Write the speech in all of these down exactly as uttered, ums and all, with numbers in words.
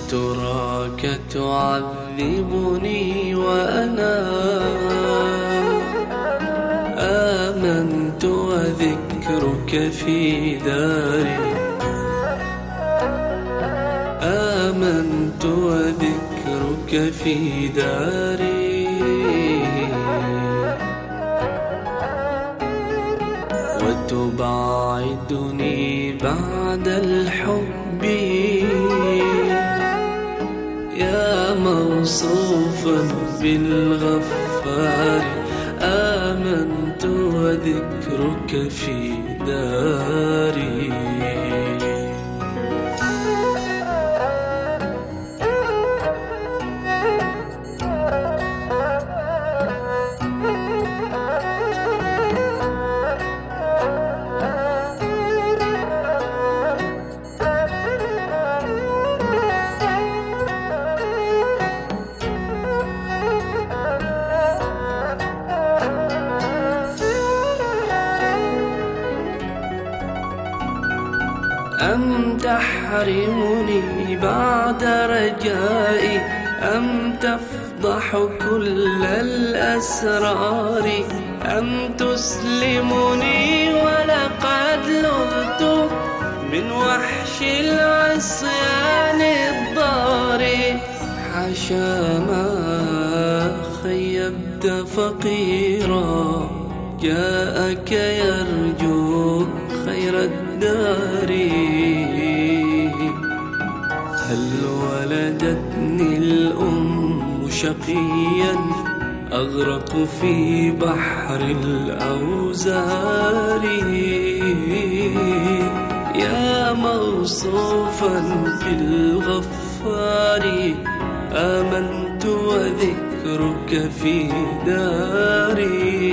تراك تعذبني وأنا آمنت وذكرك في داري، آمنت وذكرك في داري، وتبعدني بعد الحب يا موصوفا بالغفار، آمنت وذكرك في داري. أم تحرمني بعد رجائي، أم تفضح كل الأسرار، أم تسلمني ولقد لذت من وحش العصيان الضار، حاشا ما خيبت فقيرا جاءك يرجو خير الدار، هل ولدتني الأم شقيا أغرق في بحر الأوزار، يا موصوفا بالغفار، آمنت وذكرك في داري.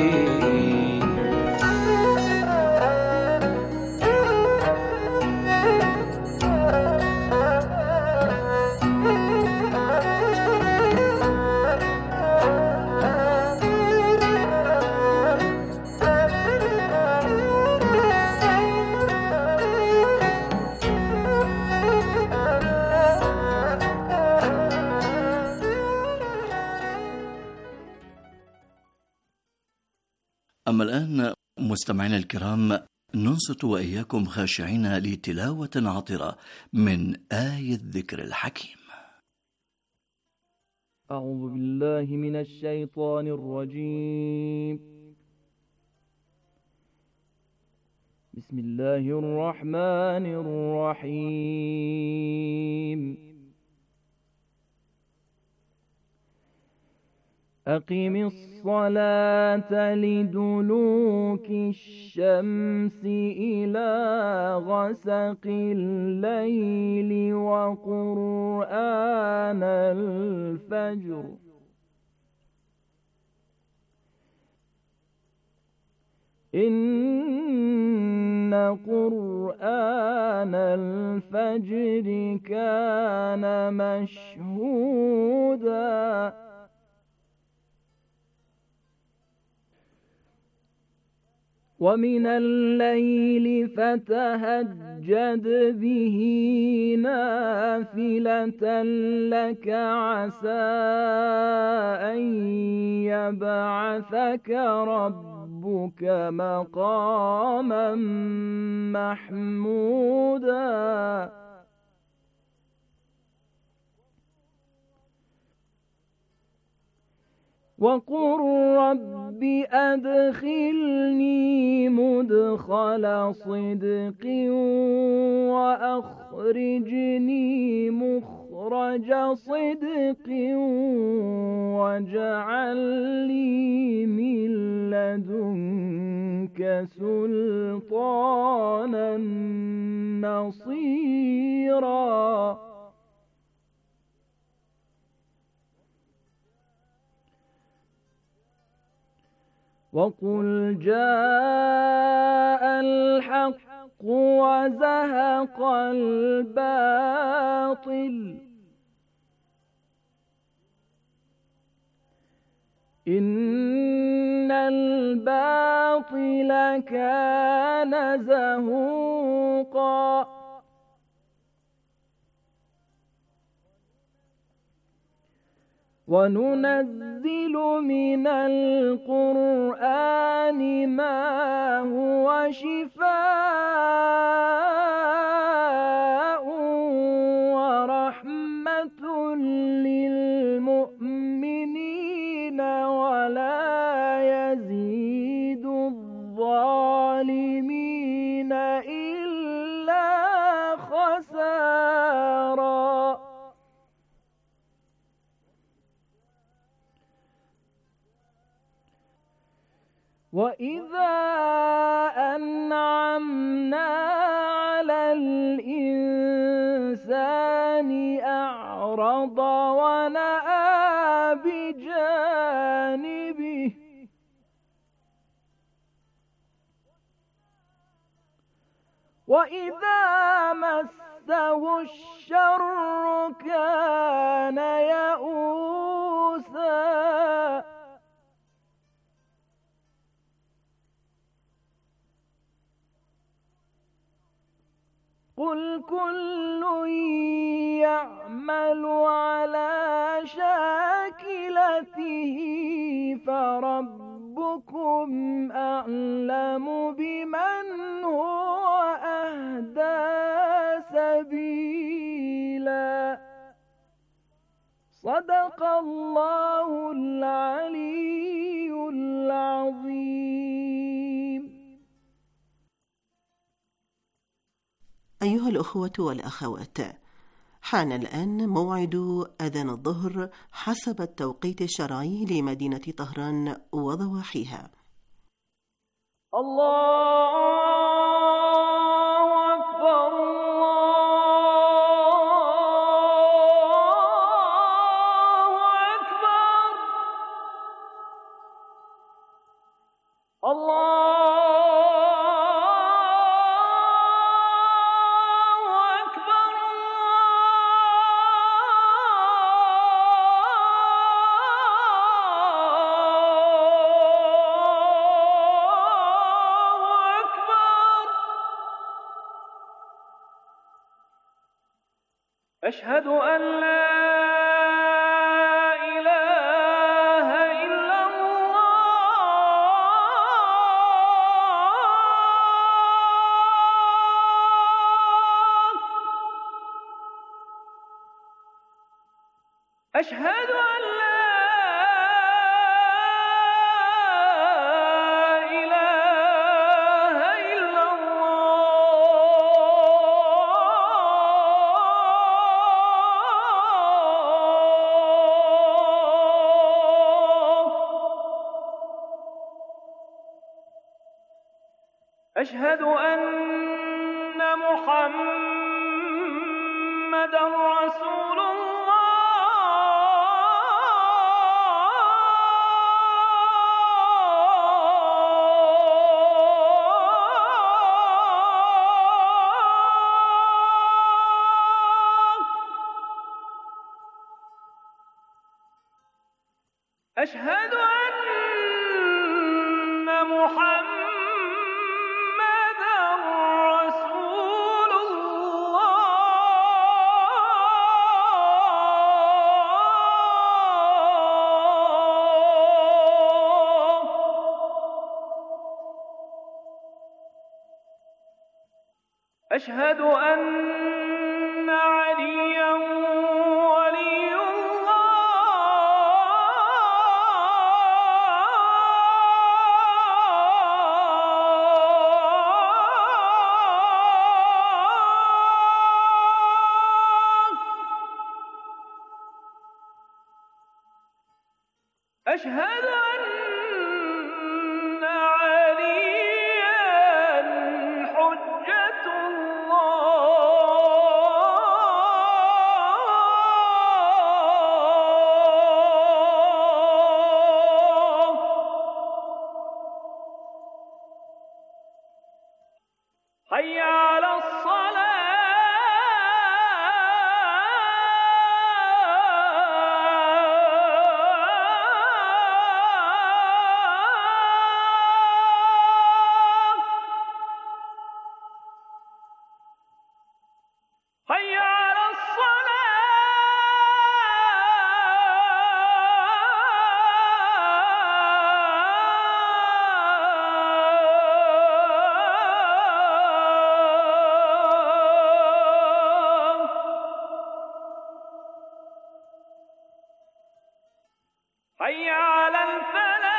أما الآن مستمعينا الكرام ننصت وإياكم خاشعين لتلاوة عطرة من آية الذكر الحكيم. أعوذ بالله من الشيطان الرجيم. بسم الله الرحمن الرحيم. أقم الصلاة لدلوك الشمس إلى غسق الليل وقرآن الفجر إن قرآن الفجر كان مشهودا ومن الليل فتهجد به نافلة لك عسى أن يبعثك ربك مقاما محمودا وقل رب أدخلني مدخل صدق وأخرجني مخرج صدق واجعل لي من لدنك سلطانا نصيرا وقل جاء الحق وزهق الباطل إن الباطل كان زهوقا وننزل من القرآن ما هو شفاء ورحمة للمؤمنين ولا يزيد الظالمين إلا خسارا. وإذا أنعمنا على الإنسان أعرض ونأى بجانبه وإذا مسه الشر كان يئوسا. قل كل يعمل على شاكلته فربكم أعلم بمن هو أهدى سبيلا. صدق الله العلي العظيم. أيها الأخوة والأخوات، حان الآن موعد أذان الظهر حسب التوقيت الشرعي لمدينة طهران وضواحيها. الله أكبر الله أكبر الله أشهد أن لا إله إلا الله. أشهد أن لا أشهد أن محمدًا رسول الله. أشهد أن محمدًا أشهد أن عليا ولي الله. أشهد أن حي على الصلاة. حي على الفلاح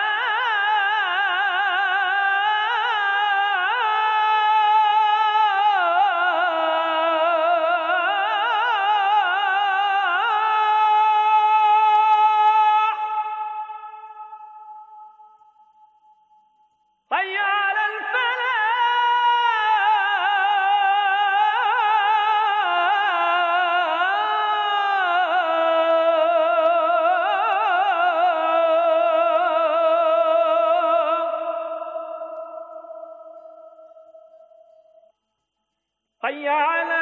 حي على حي على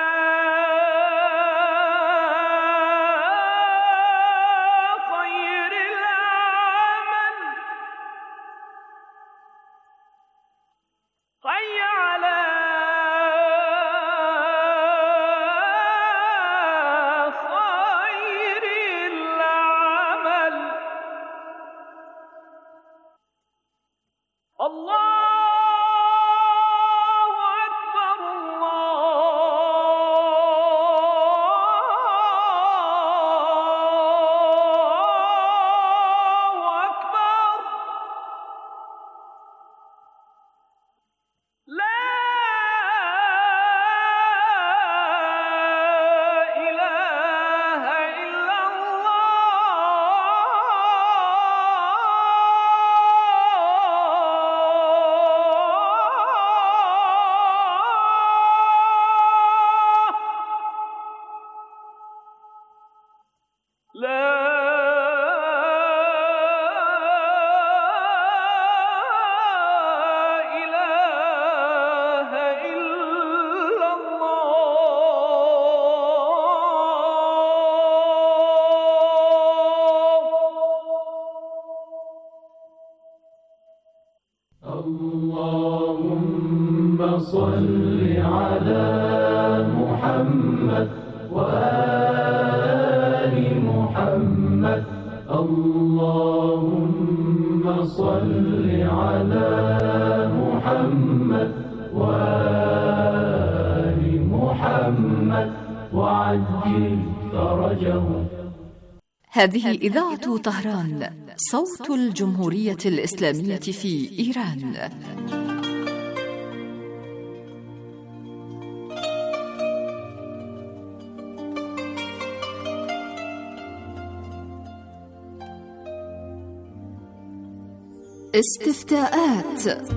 خير العمل حي على خير العمل الله اللهم صل على محمد وآل محمد اللهم صل على محمد وآل محمد وعجل فرجهم. هذه إذاعة طهران، صوت الجمهورية الإسلامية في إيران. استفتاءات.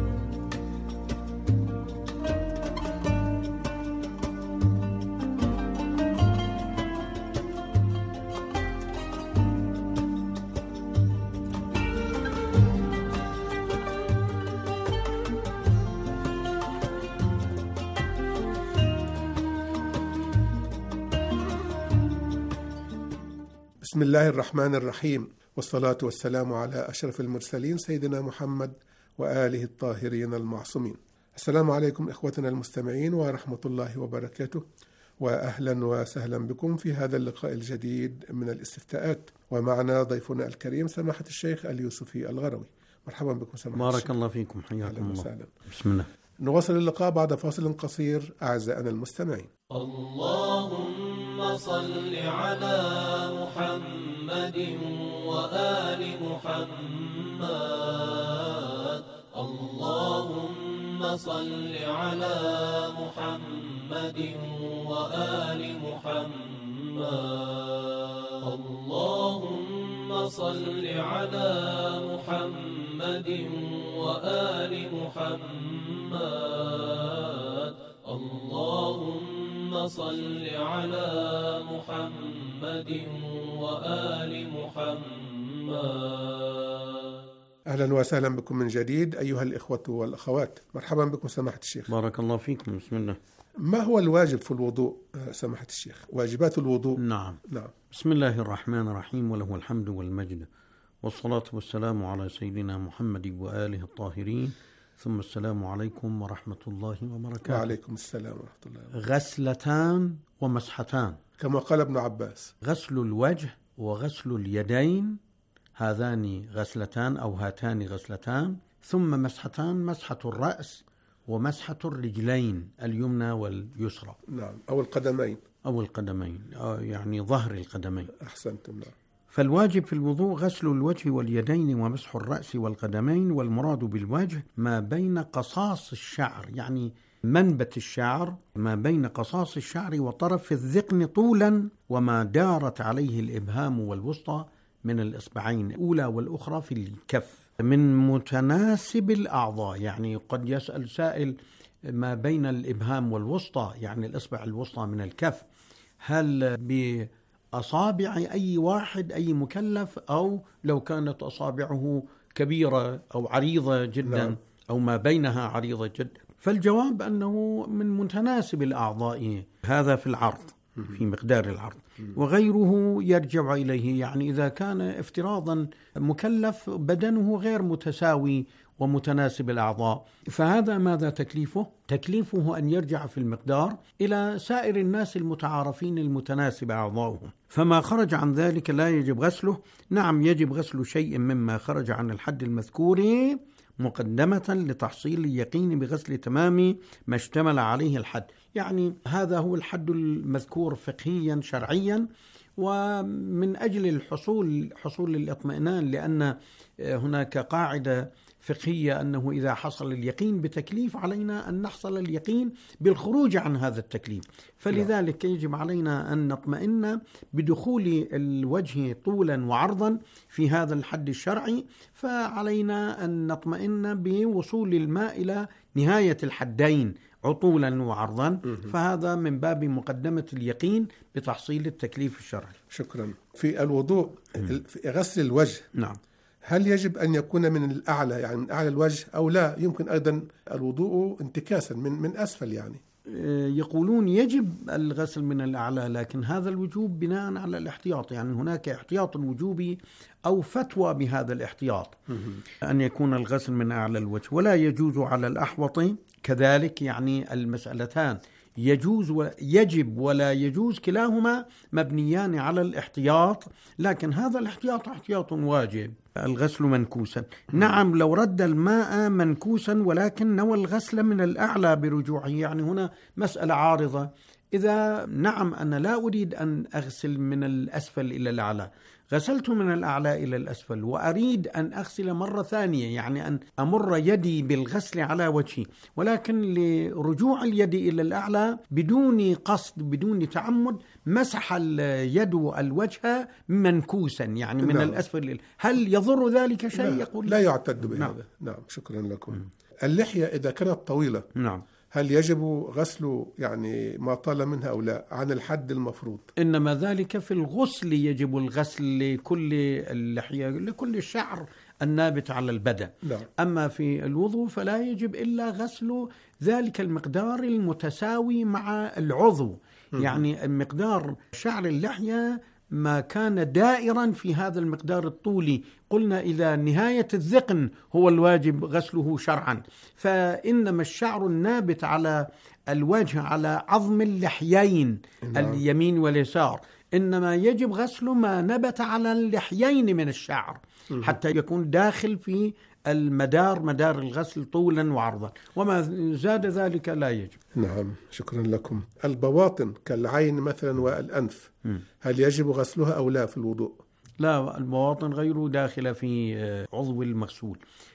بسم الله الرحمن الرحيم، والصلاة والسلام على أشرف المرسلين سيدنا محمد وآله الطاهرين المعصومين. السلام عليكم إخوتنا المستمعين ورحمة الله وبركاته، وأهلا وسهلا بكم في هذا اللقاء الجديد من الاستفتاءات، ومعنا ضيفنا الكريم سماحة الشيخ اليوسفي الغروي. مرحبا بكم سماحة بارك الشيخ. الله فيكم، حياكم الله. وسهلا. بسم الله. نواصل اللقاء بعد فاصل قصير أعزائنا المستمعين. اللهم صل على محمد وآل محمد اللهم صل على محمد وآل محمد اللهم صل على محمد وآل محمد اللهم صل على محمد وآل محمد. أهلا وسهلا بكم من جديد أيها الإخوة والأخوات، مرحبا بكم سماحة الشيخ. بارك الله فيكم. بسم الله. ما هو الواجب في الوضوء سماحة الشيخ؟ واجبات الوضوء. نعم. نعم. بسم الله الرحمن الرحيم، وله الحمد والمجد، والصلاة والسلام على سيدنا محمد وآله الطاهرين، ثم السلام عليكم ورحمة الله وبركاته. وعليكم السلام ورحمة الله وبركاته. غسلتان ومسحتان، كما قال ابن عباس. غسل الوجه وغسل اليدين، هذان غسلتان أو هاتان غسلتان، ثم مسحتان، مسحة الرأس ومسحة الرجلين اليمنى واليسرى. نعم، أو القدمين. أو القدمين، يعني ظهر القدمين. أحسنتم. نعم. فالواجب في الوضوء غسل الوجه واليدين ومسح الرأس والقدمين، والمراد بالوجه ما بين قصاص الشعر، يعني منبت الشعر، ما بين قصاص الشعر وطرف الذقن طولا، وما دارت عليه الإبهام والوسطى من الإصبعين الأولى والأخرى في الكف من متناسب الأعضاء. يعني قد يسأل سائل ما بين الإبهام والوسطى، يعني الإصبع الوسطى من الكف، هل بأصابع أي واحد أي مكلف، أو لو كانت أصابعه كبيرة أو عريضة جدا نعم. أو ما بينها عريضة جدا؟ فالجواب أنه من متناسب الأعضاء، هذا في العرض، في مقدار العرض، وغيره يرجع إليه. يعني إذا كان افتراضا مكلف بدنه غير متساوي ومتناسب الأعضاء، فهذا ماذا تكليفه؟ تكليفه أن يرجع في المقدار إلى سائر الناس المتعارفين المتناسب أعضاؤهم، فما خرج عن ذلك لا يجب غسله. نعم يجب غسل شيء مما خرج عن الحد المذكور مقدمة لتحصيل اليقين بغسل تمام ما اشتمل عليه الحد. يعني هذا هو الحد المذكور فقهيا شرعيا، ومن أجل الحصول حصول الاطمئنان، لأن هناك قاعدة فقهية أنه إذا حصل اليقين بتكليف علينا أن نحصل اليقين بالخروج عن هذا التكليف، فلذلك يجب علينا أن نطمئن بدخول الوجه طولا وعرضا في هذا الحد الشرعي، فعلينا أن نطمئن بوصول الماء إلى نهاية الحدين عطولا وعرضا، فهذا من باب مقدمة اليقين بتحصيل التكليف الشرعي. شكرا. في الوضوء في غسل الوجه نعم هل يجب أن يكون من الأعلى، يعني من أعلى الوجه، أو لا يمكن أيضا الوضوء انتكاسا من من أسفل؟ يعني يقولون يجب الغسل من الأعلى، لكن هذا الوجوب بناء على الاحتياط، يعني هناك احتياط وجوبي أو فتوى بهذا الاحتياط أن يكون الغسل من أعلى الوجه، ولا يجوز على الأحوط كذلك. يعني المسألتان يجوز ويجب ولا يجوز كلاهما مبنيان على الاحتياط، لكن هذا الاحتياط احتياط واجب. الغسل منكوسا، نعم لو رد الماء منكوسا ولكن نوى الغسل من الأعلى برجوعه، يعني هنا مسألة عارضة. إذا نعم أنا لا أريد أن أغسل من الأسفل إلى الأعلى، غسلت من الأعلى إلى الأسفل وأريد أن أغسل مرة ثانية، يعني أن أمر يدي بالغسل على وجهي، ولكن لرجوع اليد إلى الأعلى بدون قصد بدون تعمد مسح اليد الوجه منكوسا، يعني من نعم. الأسفل، هل يضر ذلك شيء؟ لا. يقول لا يعتد بهذا. نعم. نعم شكرا لكم. م. اللحية إذا كانت طويلة نعم هل يجب غسل يعني ما طال منها أو لا عن الحد المفروض؟ إنما ذلك في الغسل يجب الغسل لكل اللحية لكل الشعر النابت على البدن. نعم. أما في الوضوء فلا يجب إلا غسل ذلك المقدار المتساوي مع العضو، م- يعني مقدار شعر اللحية ما كان دائرا في هذا المقدار الطولي، قلنا إذا نهاية الذقن هو الواجب غسله شرعا، فإنما الشعر النابت على الوجه على عظم اللحيين نعم. اليمين واليسار، إنما يجب غسل ما نبت على اللحيين من الشعر حتى يكون داخل في المدار مدار الغسل طولا وعرضا، وما زاد ذلك لا يجب. نعم شكرا لكم. البواطن كالعين مثلا والأنف هل يجب غسلها أو لا في الوضوء؟ لا، البواطن غير داخلة في عضو المغسول.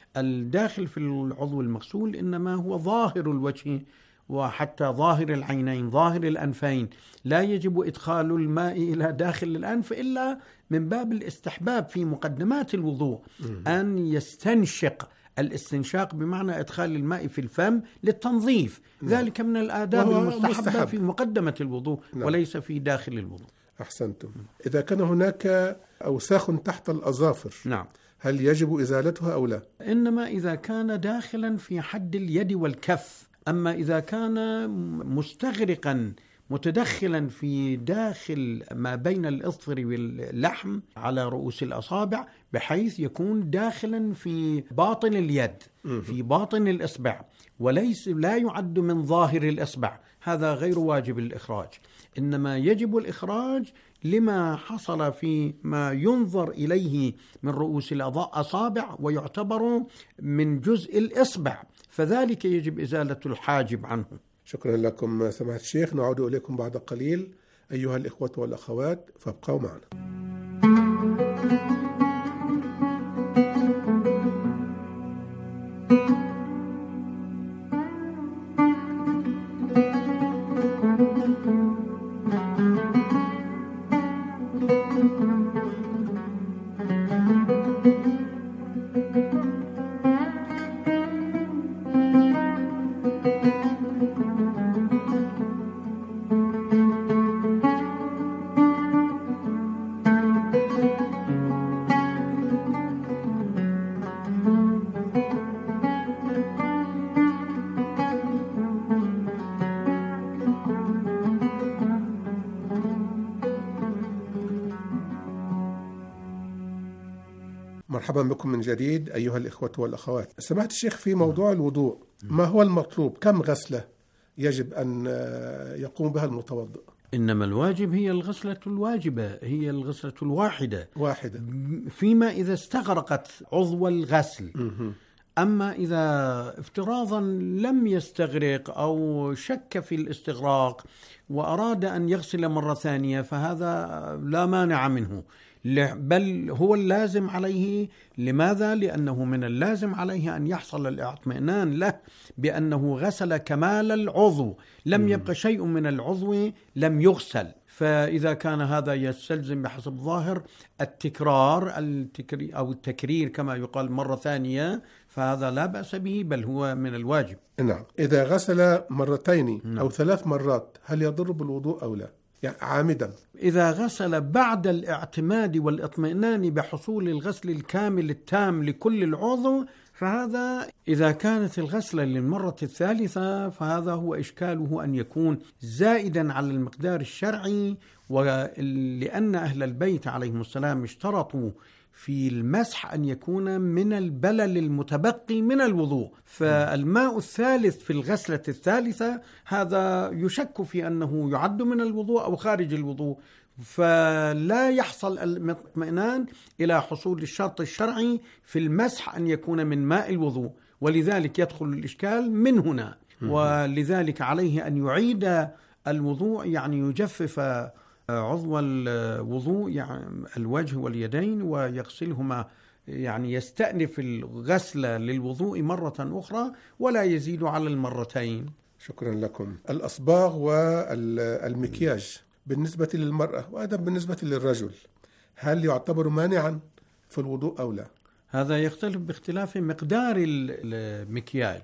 الداخل في العضو المغسول إنما هو ظاهر الوجه وحتى ظاهر العينين ظاهر الأنفين، لا يجب إدخال الماء إلى داخل الأنف إلا من باب الاستحباب في مقدمات الوضوء أن يستنشق، الاستنشاق بمعنى إدخال الماء في الفم للتنظيف، ذلك من الآداب المستحبة في مقدمة الوضوء وليس في داخل الوضوء. أحسنتم. إذا كان هناك أوساخ تحت الأظافر نعم هل يجب إزالتها أو لا؟ إنما إذا كان داخلا في حد اليد والكف، أما إذا كان مستغرقا متدخلا في داخل ما بين الإظفر واللحم على رؤوس الأصابع بحيث يكون داخلا في باطن اليد في باطن الإصبع وليس لا يعد من ظاهر الإصبع، هذا غير واجب الإخراج، إنما يجب الإخراج لما حصل في ما ينظر إليه من رؤوس الأصابع ويعتبر من جزء الإصبع، فذلك يجب إزالة الحاجب عنه. شكرا لكم سماحة الشيخ، نعود إليكم بعد قليل أيها الإخوة والأخوات، فابقوا معنا. مرحبا بكم من جديد أيها الإخوة والأخوات. سمعت الشيخ في موضوع الوضوء، ما هو المطلوب؟ كم غسلة يجب أن يقوم بها المتوضئ؟ إنما الواجب هي الغسلة الواجبة، هي الغسلة الواحدة واحدة فيما إذا استغرقت عضو الغسل. أما إذا افتراضا لم يستغرق أو شك في الاستغراق وأراد أن يغسل مرة ثانية فهذا لا مانع منه، بل هو اللازم عليه. لماذا؟ لأنه من اللازم عليه أن يحصل الاطمئنان له بأنه غسل كمال العضو، لم يبقى شيء من العضو لم يغسل. فإذا كان هذا يستلزم بحسب ظاهر التكرار التكرير أو التكرير كما يقال مرة ثانية، فهذا لا بأس به، بل هو من الواجب. نعم. إذا غسل مرتين نعم. أو ثلاث مرات هل يضر بالوضوء أو لا؟ يعني عامدا. إذا غسل بعد الاعتماد والاطمئنان بحصول الغسل الكامل التام لكل العضو فهذا، إذا كانت الغسلة للمرة الثالثة فهذا هو إشكاله أن يكون زائدا على المقدار الشرعي، ولأن أهل البيت عليهم السلام اشترطوا في المسح أن يكون من البلل المتبقي من الوضوء، فالماء الثالث في الغسلة الثالثة هذا يشك في أنه يعد من الوضوء أو خارج الوضوء، فلا يحصل الاطمئنان إلى حصول الشرط الشرعي في المسح أن يكون من ماء الوضوء، ولذلك يدخل الإشكال من هنا. ولذلك عليه أن يعيد الوضوء، يعني يجفف عضو الوضوء يعني الوجه واليدين ويغسلهما، يعني يستأنف الغسل للوضوء مرة أخرى ولا يزيد على المرتين. شكرا لكم. الأصباغ والمكياج بالنسبة للمرأة وأيضا بالنسبة للرجل هل يعتبر مانعا في الوضوء أو لا؟ هذا يختلف باختلاف مقدار المكياج.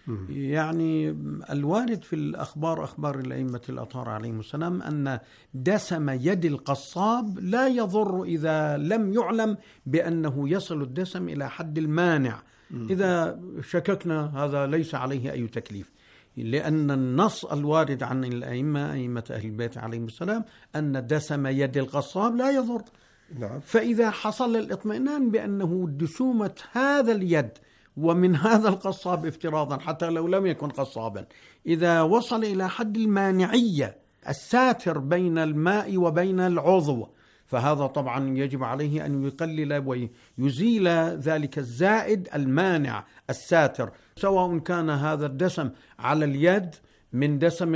يعني الوارد في الأخبار أخبار الأئمة الأطهار عليهم السلام أن دسم يد القصاب لا يضر إذا لم يعلم بأنه يصل الدسم إلى حد المانع. إذا شككنا هذا ليس عليه أي تكليف، لأن النص الوارد عن الأئمة أئمة أهل البيت عليهم السلام أن دسم يد القصاب لا يضر. نعم. فإذا حصل الاطمئنان بأنه دسومة هذا اليد ومن هذا القصاب افتراضا حتى لو لم يكن قصابا، إذا وصل إلى حد المانعية الساتر بين الماء وبين العضو، فهذا طبعا يجب عليه أن يقلل ويزيل ذلك الزائد المانع الساتر، سواء كان هذا الدسم على اليد من دسم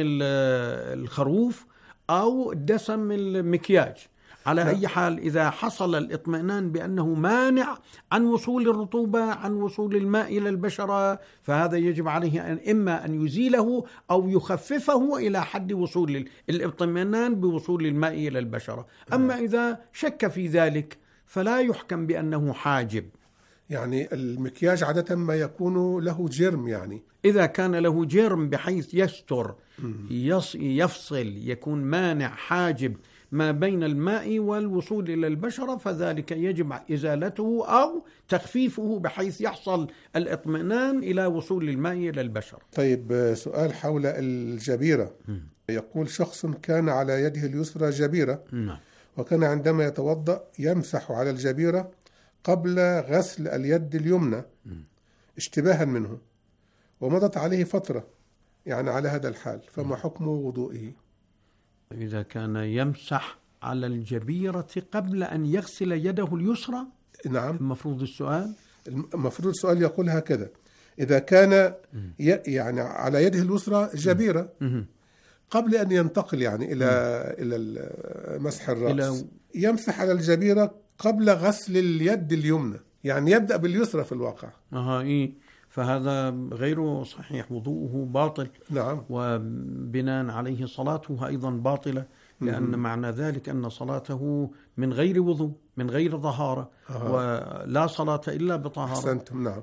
الخروف أو دسم المكياج. على أي حال إذا حصل الاطمئنان بأنه مانع عن وصول الرطوبة عن وصول الماء إلى البشرة فهذا يجب عليه أن إما أن يزيله أو يخففه إلى حد وصول الاطمئنان بوصول الماء إلى البشرة. أما إذا شك في ذلك فلا يحكم بأنه حاجب. يعني المكياج عادة ما يكون له جرم، يعني إذا كان له جرم بحيث يستر يفصل يكون مانع حاجب ما بين الماء والوصول إلى البشرة فذلك يجب إزالته أو تخفيفه بحيث يحصل الاطمئنان إلى وصول الماء إلى البشرة. طيب سؤال حول الجبيرة. يقول شخص كان على يده اليسرى جبيرة وكان عندما يتوضأ يمسح على الجبيرة قبل غسل اليد اليمنى اشتباها منه، ومضت عليه فترة يعني على هذا الحال، فما حكم وضوئه؟ إذا كان يمسح على الجبيرة قبل أن يغسل يده اليسرى؟ نعم. المفروض السؤال المفروض السؤال يقول هكذا: إذا كان يعني على يده اليسرى جبيرة قبل أن ينتقل يعني إلى إلى مسح الرأس يمسح على الجبيرة قبل غسل اليد اليمنى، يعني يبدأ باليسرى في الواقع. أها إيه، فهذا غير صحيح، وضوءه باطل. نعم. وبناء عليه صلاته أيضا باطلة، لأن معنى ذلك أن صلاته من غير وضوء، من غير طهارة، أه. ولا صلاة إلا بطهارة. أحسنتم. نعم.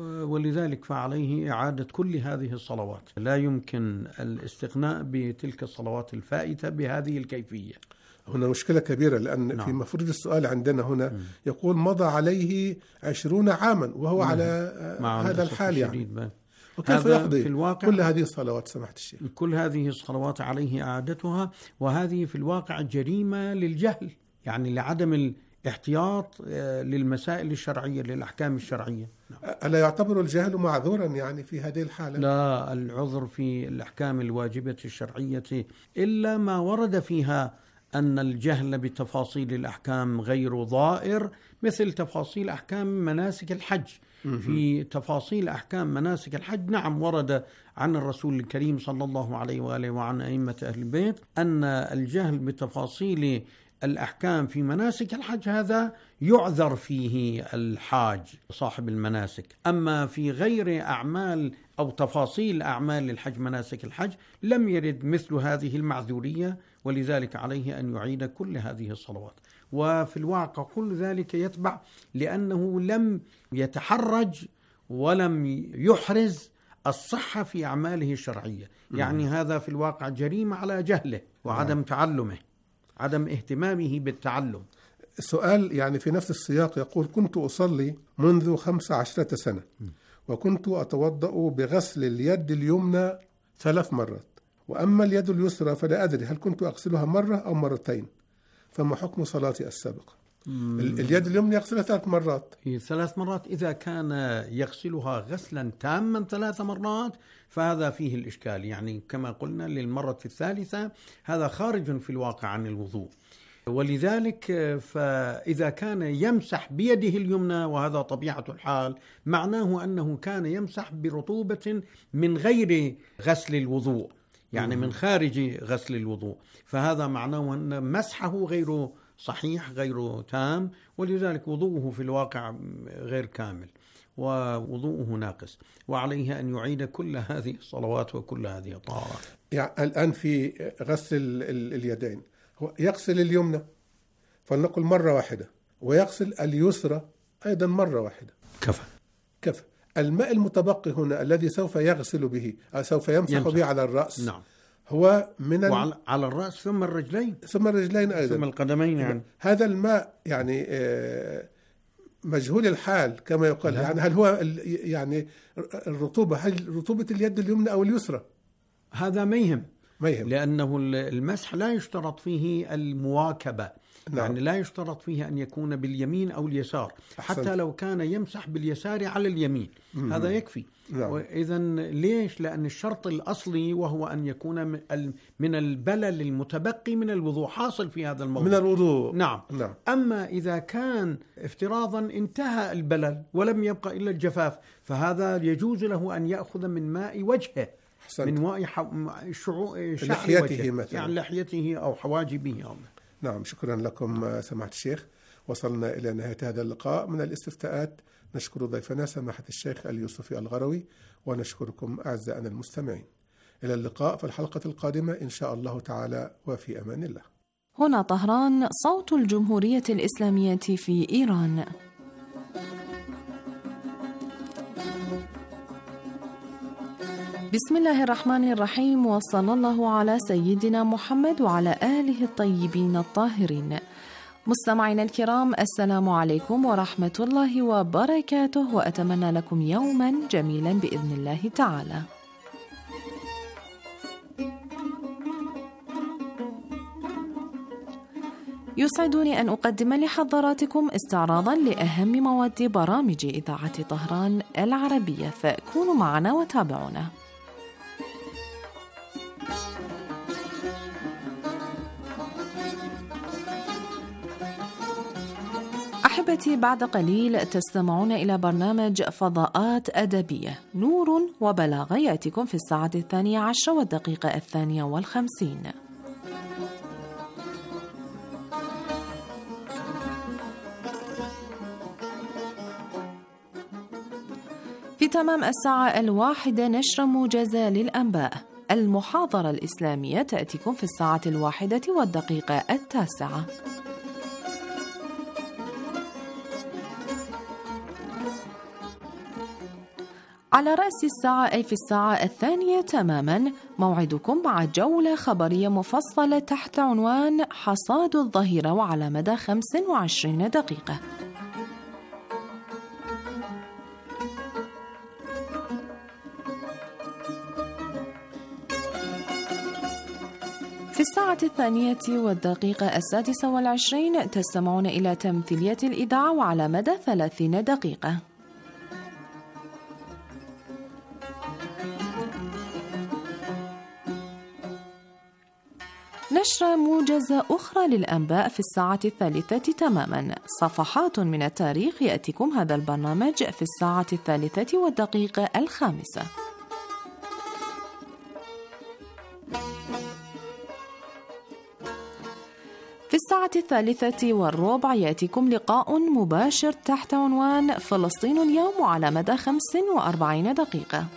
ولذلك فعليه إعادة كل هذه الصلوات. لا يمكن الاستغناء بتلك الصلوات الفائتة بهذه الكيفية. هنا مشكلة كبيرة، لأن نعم. في مفروض السؤال عندنا هنا م. يقول مضى عليه عشرون عاما وهو م. على هذا الحال، يعني وكيف يقضي في الواقع كل هذه الصلوات سماحة الشيخ؟ كل هذه الصلوات عليه إعادتها، وهذه في الواقع جريمة للجهل، يعني لعدم الاحتياط للمسائل الشرعية، للأحكام الشرعية. ألا يعتبر الجهل معذورا يعني في هذه الحالة؟ لا، العذر في الأحكام الواجبة الشرعية إلا ما ورد فيها أن الجهل بتفاصيل الأحكام غير ضائر، مثل تفاصيل أحكام مناسك الحج. في تفاصيل أحكام مناسك الحج نعم ورد عن الرسول الكريم صلى الله عليه وآله وعن أئمة أهل البيت أن الجهل بتفاصيل الأحكام في مناسك الحج هذا يعذر فيه الحاج صاحب المناسك. أما في غير أعمال أو تفاصيل أعمال الحج مناسك الحج لم يرد مثل هذه المعذورية، ولذلك عليه أن يعيد كل هذه الصلوات. وفي الواقع كل ذلك يتبع لأنه لم يتحرج ولم يحرز الصحة في أعماله الشرعية. يعني هذا في الواقع جريمة على جهله وعدم تعلمه، عدم اهتمامه بالتعلم. السؤال يعني في نفس السياق يقول كنت أصلي منذ خمس عشرة سنة وكنت أتوضأ بغسل اليد اليمنى ثلاث مرات، وأما اليد اليسرى فلا أدري هل كنت أغسلها مرة أو مرتين، فما حكم صلاتي السابقة؟ اليد اليمنى يغسلها ثلاث مرات. ثلاث مرات إذا كان يغسلها غسلا تاما ثلاث مرات فهذا فيه الإشكال، يعني كما قلنا للمرة الثالثة هذا خارج في الواقع عن الوضوء. ولذلك فإذا كان يمسح بيده اليمنى وهذا طبيعة الحال معناه أنه كان يمسح برطوبة من غير غسل الوضوء، يعني من خارج غسل الوضوء، فهذا معناه أن مسحه غير صحيح غير تام، ولذلك وضوءه في الواقع غير كامل ووضوءه ناقص، وعليه أن يعيد كل هذه الصلوات وكل هذه الطهارات. يعني الآن في غسل اليدين هو يغسل اليمنى فلنقل مرة واحدة ويغسل اليسرى أيضا مرة واحدة، كفى كفى. الماء المتبقي هنا الذي سوف يغسل به أو سوف يمسح, يمسح. به على الرأس، نعم، هو من ال... وعلى على الرأس ثم الرجلين ثم الرجلين أيضا ثم القدمين. يعني هذا الماء يعني مجهول الحال كما يقال، لا. يعني هل هو يعني الرطوبة هل رطوبة اليد اليمنى أو اليسرى؟ هذا ما يهم، ما يهم، لأنه المسح لا يشترط فيه المواكبة، نعم. يعني لا يشترط فيه أن يكون باليمين أو اليسار، أحسنت. حتى لو كان يمسح باليسار على اليمين مم. هذا يكفي، نعم. وإذا ليش؟ لأن الشرط الأصلي وهو أن يكون من البلل المتبقي من الوضوء حاصل في هذا الموضوع من الوضوء، نعم. نعم. أما إذا كان افتراضا انتهى البلل ولم يبقى إلا الجفاف فهذا يجوز له أن يأخذ من ماء وجهه، حسنت. من ماء شعو... لحيته مثلا، يعني لحيته أو حواجبه. نعم، شكرا لكم سماحة الشيخ. وصلنا إلى نهاية هذا اللقاء من الاستفتاءات. نشكر ضيفنا سماحة الشيخ اليوسفي الغروي، ونشكركم أعزائنا المستمعين. إلى اللقاء في الحلقة القادمة إن شاء الله تعالى، وفي أمان الله. هنا طهران، صوت الجمهورية الإسلامية في إيران. بسم الله الرحمن الرحيم، وصلى الله على سيدنا محمد وعلى آله الطيبين الطاهرين. مستمعينا الكرام، السلام عليكم ورحمة الله وبركاته، وأتمنى لكم يوما جميلا بإذن الله تعالى. يسعدني أن أقدم لحضراتكم استعراضا لأهم مواد برامج إذاعة طهران العربية، فكونوا معنا وتابعونا. أحبتي، بعد قليل تستمعون إلى برنامج فضاءات أدبية نور وبلاغة، يأتيكم في الساعة الثانية عشر والدقيقة الثانية والخمسين. في تمام الساعة الواحدة نشرة موجزة للأنباء. المحاضرة الإسلامية تأتيكم في الساعة الواحدة والدقيقة التاسعة. على رأس الساعة أي في الساعة الثانية تماما موعدكم مع جولة خبرية مفصلة تحت عنوان حصاد الظهيرة وعلى مدى خمس وعشرين دقيقة. في الساعة الثانية والدقيقة السادسة والعشرين تستمعون إلى تمثيلية الإذاعة وعلى مدى ثلاثين دقيقة. نشرة موجزة أخرى للأنباء في الساعة الثالثة تماما. صفحات من التاريخ يأتيكم هذا البرنامج في الساعة الثالثة والدقيقة الخامسة. في الساعة الثالثة والربع يأتيكم لقاء مباشر تحت عنوان فلسطين اليوم وعلى مدى خمس وأربعين دقيقة.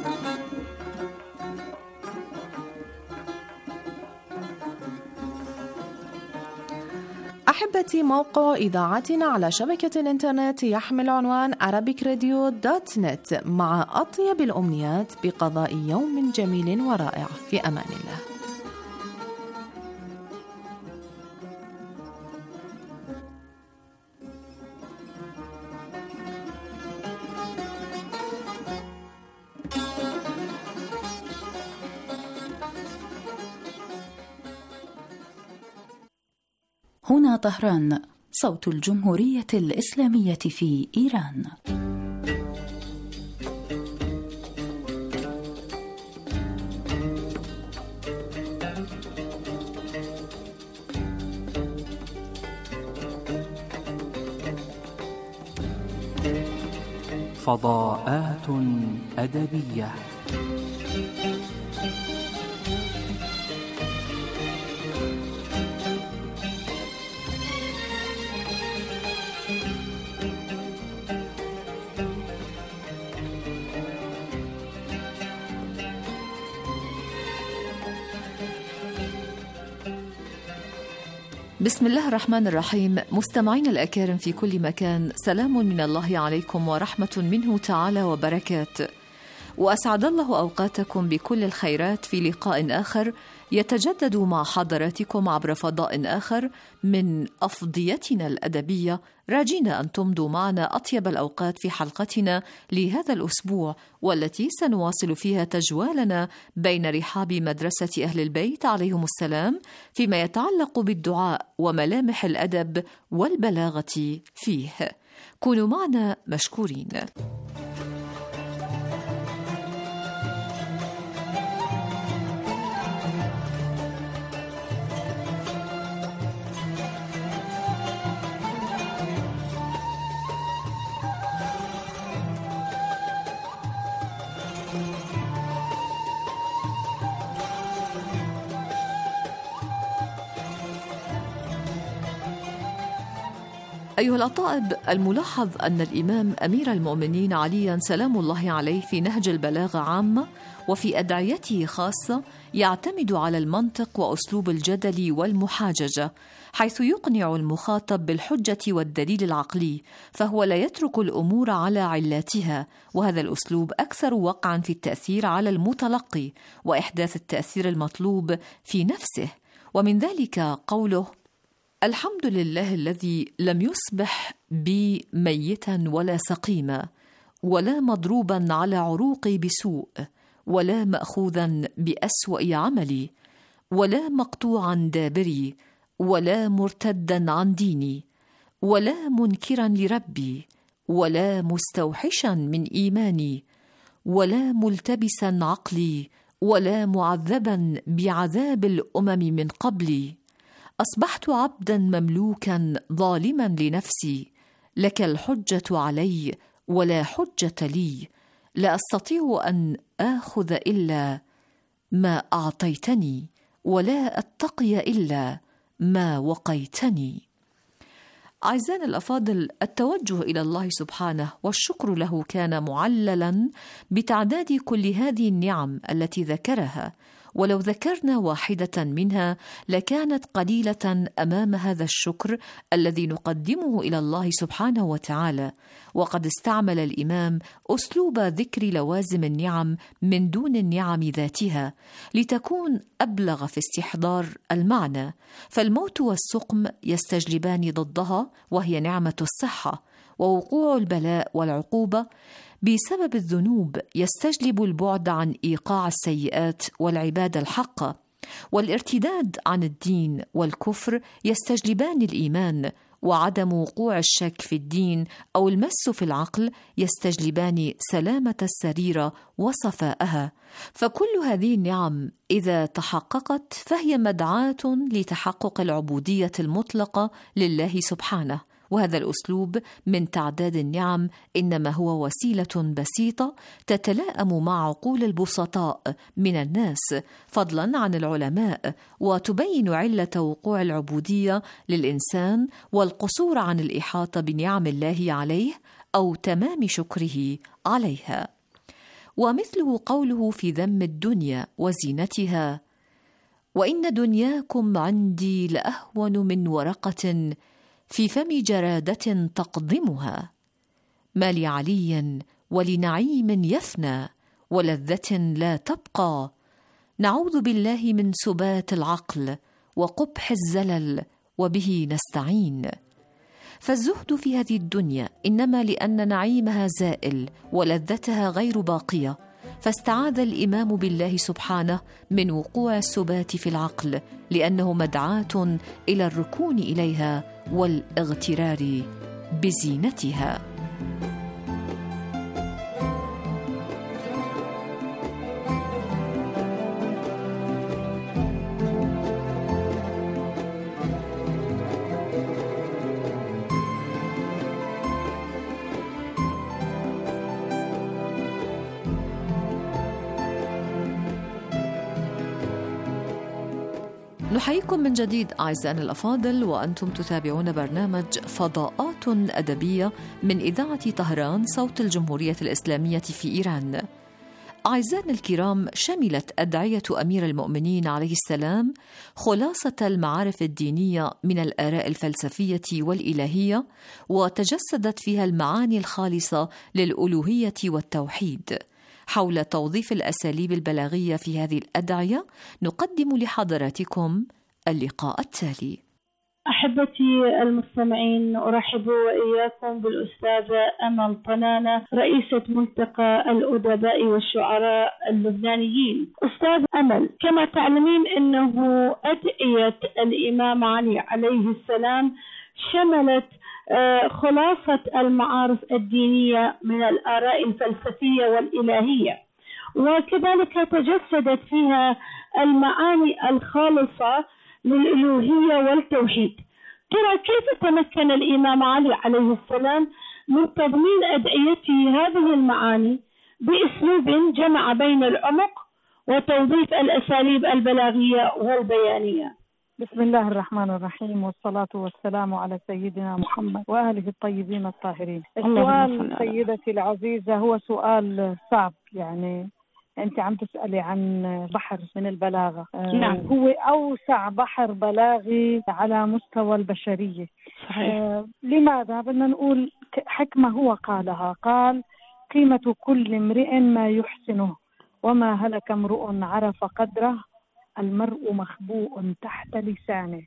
أحبتي، موقع إذاعتنا على شبكة الإنترنت يحمل عنوان arabic radio dot net مع أطيب الأمنيات بقضاء يوم جميل ورائع. في أمان الله. هنا طهران، صوت الجمهورية الإسلامية في إيران. فضاءات أدبية. بسم الله الرحمن الرحيم. مستمعين الأكارم في كل مكان، سلام من الله عليكم ورحمة منه تعالى وبركاته، وأسعد الله أوقاتكم بكل الخيرات في لقاء آخر يتجدد مع حضراتكم عبر فضاء آخر من أفضيتنا الأدبية، راجين أن تمضوا معنا أطيب الأوقات في حلقتنا لهذا الأسبوع، والتي سنواصل فيها تجوالنا بين رحاب مدرسة أهل البيت عليهم السلام فيما يتعلق بالدعاء وملامح الأدب والبلاغة فيه. كونوا معنا مشكورين. أيها الأطائب، الملاحظ أن الإمام أمير المؤمنين عليا سلام الله عليه في نهج البلاغة عامة وفي أدعيته خاصة يعتمد على المنطق وأسلوب الجدل والمحاججة، حيث يقنع المخاطب بالحجة والدليل العقلي، فهو لا يترك الأمور على علاتها، وهذا الأسلوب أكثر وقعا في التأثير على المتلقي وإحداث التأثير المطلوب في نفسه. ومن ذلك قوله: الحمد لله الذي لم يصبح بي ميتا ولا سقيما، ولا مضروبا على عروقي بسوء، ولا مأخوذا بأسوأ عملي، ولا مقطوعا دابري، ولا مرتدا عن ديني، ولا منكرا لربي، ولا مستوحشا من إيماني، ولا ملتبسا عقلي، ولا معذبا بعذاب الأمم من قبلي. أصبحت عبدا مملوكا ظالما لنفسي، لك الحجة علي ولا حجة لي، لا أستطيع أن آخذ إلا ما أعطيتني، ولا أتقي إلا ما وقيتني. أعزائنا الأفاضل، التوجه إلى الله سبحانه والشكر له كان معللا بتعداد كل هذه النعم التي ذكرها، ولو ذكرنا واحدة منها لكانت قليلة أمام هذا الشكر الذي نقدمه إلى الله سبحانه وتعالى. وقد استعمل الإمام أسلوب ذكر لوازم النعم من دون النعم ذاتها لتكون أبلغ في استحضار المعنى، فالموت والسقم يستجلبان ضدها وهي نعمة الصحة، ووقوع البلاء والعقوبة بسبب الذنوب يستجلب البعد عن إيقاع السيئات والعبادة الحقة، والارتداد عن الدين والكفر يستجلبان الإيمان، وعدم وقوع الشك في الدين أو المس في العقل يستجلبان سلامة السريرة وصفاءها. فكل هذه النعم إذا تحققت فهي مدعاة لتحقق العبودية المطلقة لله سبحانه. وهذا الأسلوب من تعداد النعم إنما هو وسيلة بسيطة تتلائم مع عقول البسطاء من الناس فضلا عن العلماء، وتبين علة وقوع العبودية للإنسان والقصور عن الإحاطة بنعم الله عليه أو تمام شكره عليها. ومثله قوله في ذم الدنيا وزينتها: وإن دنياكم عندي لأهون من ورقة في فم جرادة تقضمها، ما لعلي ولنعيم يفنى ولذة لا تبقى، نعوذ بالله من سبات العقل وقبح الزلل وبه نستعين. فالزهد في هذه الدنيا إنما لأن نعيمها زائل ولذتها غير باقية، فاستعاذ الإمام بالله سبحانه من وقوع السبات في العقل لأنه مدعاة إلى الركون إليها والاغترار بزينتها. نحييكم من جديد أعزائنا الأفاضل، وأنتم تتابعون برنامج فضاءات أدبية من إذاعة طهران صوت الجمهورية الإسلامية في إيران. أعزائنا الكرام، شملت أدعية أمير المؤمنين عليه السلام خلاصة المعارف الدينية من الآراء الفلسفية والإلهية، وتجسدت فيها المعاني الخالصة للألوهية والتوحيد. حول توظيف الأساليب البلاغية في هذه الأدعية نقدم لحضراتكم اللقاء التالي. أحبتي المستمعين، أرحب وإياكم بالأستاذة أمل طنانة، رئيسة ملتقى الأدباء والشعراء اللبنانيين. أستاذ أمل، كما تعلمين أنه أدعية الإمام علي عليه السلام شملت خلاصة المعارف الدينية من الآراء الفلسفية والإلهية، وكذلك تجسدت فيها المعاني الخالصة للألوهية والتوحيد. ترى كيف تمكن الإمام علي عليه السلام من تضمين أدعيته هذه المعاني بأسلوب جمع بين العمق وتوظيف الأساليب البلاغية والبيانية؟ بسم الله الرحمن الرحيم، والصلاة والسلام على سيدنا محمد وآله الطيبين الطاهرين. السؤال سيدتي العزيزة هو سؤال صعب، يعني أنت عم تسألي عن بحر من البلاغة. نعم. هو أوسع بحر بلاغي على مستوى البشرية. صحيح. آه لماذا؟ بدنا نقول حكمة هو قالها، قال: قيمة كل امرئ ما يحسنه وما هلك امرؤ عرف قدره، المرء مخبوء تحت لسانه.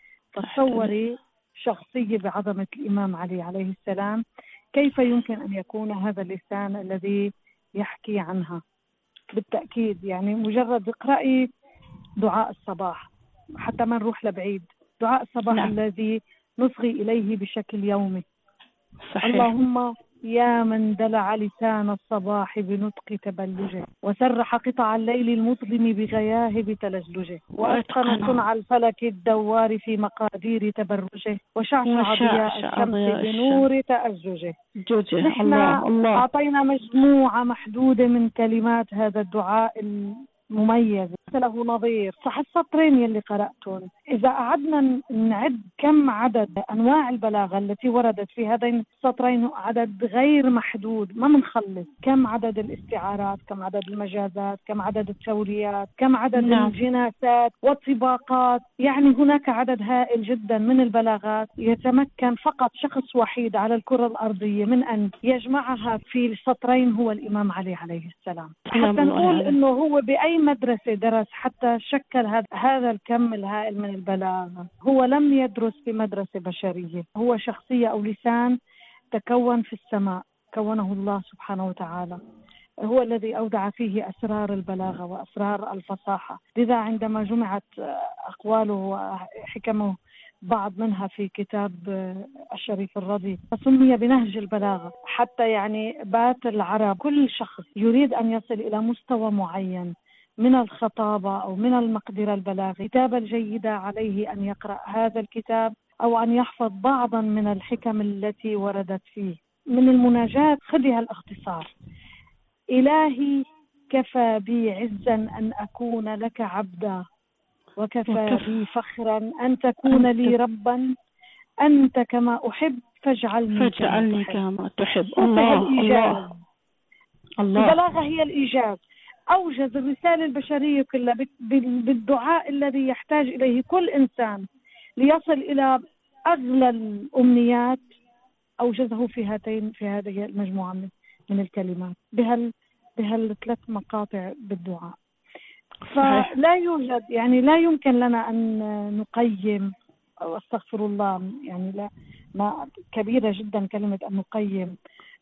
تصوري شخصية بعظمة الإمام علي عليه السلام، كيف يمكن أن يكون هذا اللسان الذي يحكي عنها؟ بالتأكيد يعني مجرد اقرأي دعاء الصباح حتى ما نروح لبعيد، دعاء الصباح نعم. الذي نصغي إليه بشكل يومي. صحيح. اللهم يا من دلع لسان الصباح بنطق تبلجه، وسرح قطع الليل المظلم بغياهب تلجلجه، وأتقن صنع الفلك الدوار في مقادير تبرجه، وشعشع ضياء الشمس بنور تأججه. نحن أعطينا مجموعة محدودة من كلمات هذا الدعاء المميز، له نظير. صح السطرين يلي قرأتهم إذا قعدنا نعد كم عدد أنواع البلاغة التي وردت في هذين السطرين عدد غير محدود ما منخلص. كم عدد الاستعارات، كم عدد المجازات، كم عدد التوريات، كم عدد نعم. الجناسات والطباقات. يعني هناك عدد هائل جدا من البلاغات يتمكن فقط شخص وحيد على الكرة الأرضية من أن يجمعها في السطرين، هو الإمام علي عليه السلام. حتى نقول إنه هو بأي مدرسة درس حتى شكل هذا الكم الهائل من البلاغة. هو لم يدرس في مدرسة بشرية، هو شخصية أو لسان تكون في السماء، كونه الله سبحانه وتعالى، هو الذي أودع فيه أسرار البلاغة وأسرار الفصاحة. لذا عندما جمعت أقواله وحكمه بعض منها في كتاب الشريف الرضي فسمي بنهج البلاغة، حتى يعني بات العرب كل شخص يريد أن يصل إلى مستوى معين من الخطابة أو من المقدرة البلاغية، كتابة جيدة عليه أن يقرأ هذا الكتاب أو أن يحفظ بعضا من الحكم التي وردت فيه. من المناجاة خذها الاختصار: إلهي كفى بي عزا أن أكون لك عبدا، وكفى بي فخرا أن تكون لي ربا، أنت كما أحب فاجعلني, فاجعلني كما تحب. الله الله الله. البلاغة هي الإيجاز، أوجز الرسالة البشرية كلها بالدعاء الذي يحتاج إليه كل إنسان ليصل إلى أغلى الأمنيات، أوجزه في هاتين في هذه المجموعة من الكلمات بهال بهالثلاث مقاطع بالدعاء. فلا يوجد يعني لا يمكن لنا أن نقيم، أو أستغفر الله يعني لا ما كبيرة جدا كلمة أن نقيم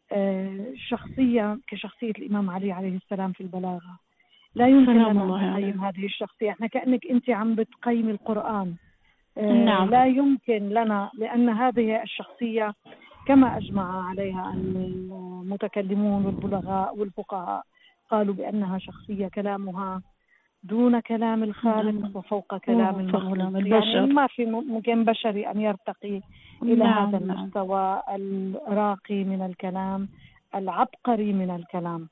شخصية كشخصية الإمام علي عليه السلام في البلاغة. لا يمكن لنا أن نقيم هذه الشخصية. احنا كأنك أنت عم بتقيم القرآن. نعم. لا يمكن لنا، لأن هذه الشخصية كما أجمع عليها المتكلمون والبلغاء والفقهاء قالوا بأنها شخصية كلامها دون كلام الخالق وفوق كلام المخلوق. يعني ما في ممكن بشري أن يرتقي إلى نعم. هذا المستوى الراقي من الكلام، العبقري من الكلام.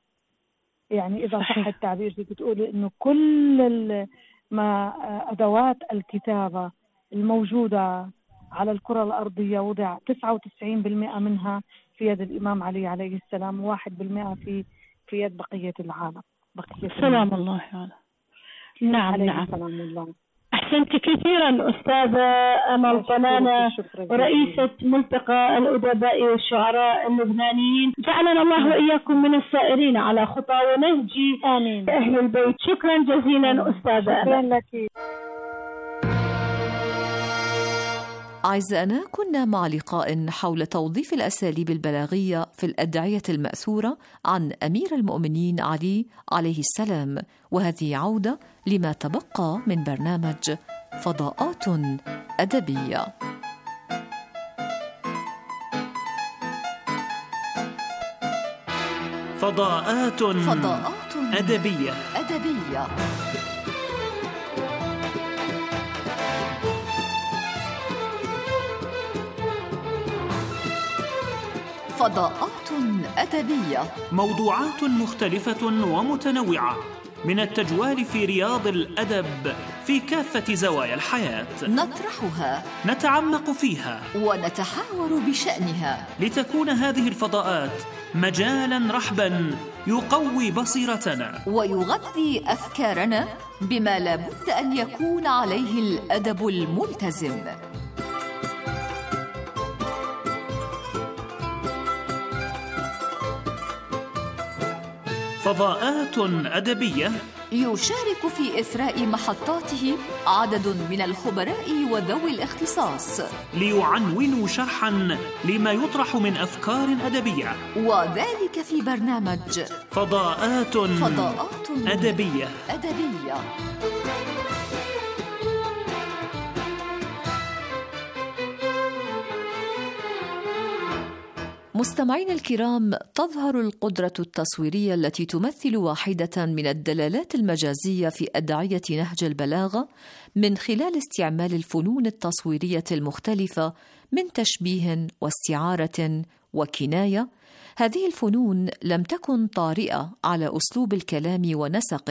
يعني إذا صح التعبير بتقولي إنه كل ما أدوات الكتابة الموجودة على الكرة الأرضية وضع تسعة وتسعين بالمئة منها في يد الإمام علي عليه السلام، وواحد بالمئة في في يد بقية العالم. بقية سلام الله عليه. نعم نعم. سلام الله. أحسنت كثيرا أستاذة أمل طنانة، رئيسة ملتقى الأدباء والشعراء اللبنانيين. جعلنا الله وإياكم من السائرين على خطى ونهج آمين أهل البيت. شكرا جزيلا أستاذة أمل. أعزائنا، كنا مع لقاء حول توظيف الأساليب البلاغية في الأدعية المأثورة عن أمير المؤمنين علي عليه السلام، وهذه عودة لما تبقى من برنامج فضاءات أدبية. فضاءات فضاءات أدبية أدبية. فضاءات أدبية، موضوعات مختلفة ومتنوعة من التجوال في رياض الأدب في كافة زوايا الحياة، نطرحها، نتعمق فيها، ونتحاور بشأنها، لتكون هذه الفضاءات مجالا رحبا يقوي بصيرتنا ويغذي أفكارنا بما لا بد أن يكون عليه الأدب الملتزم. فضاءات أدبية يشارك في إثراء محطاته عدد من الخبراء وذوي الاختصاص ليعنونوا شرحا لما يطرح من أفكار أدبية، وذلك في برنامج فضاءات, فضاءات أدبية أدبية. مستمعين الكرام، تظهر القدرة التصويرية التي تمثل واحدة من الدلالات المجازية في أدعية نهج البلاغة من خلال استعمال الفنون التصويرية المختلفة من تشبيه واستعارة وكناية. هذه الفنون لم تكن طارئة على أسلوب الكلام ونسقه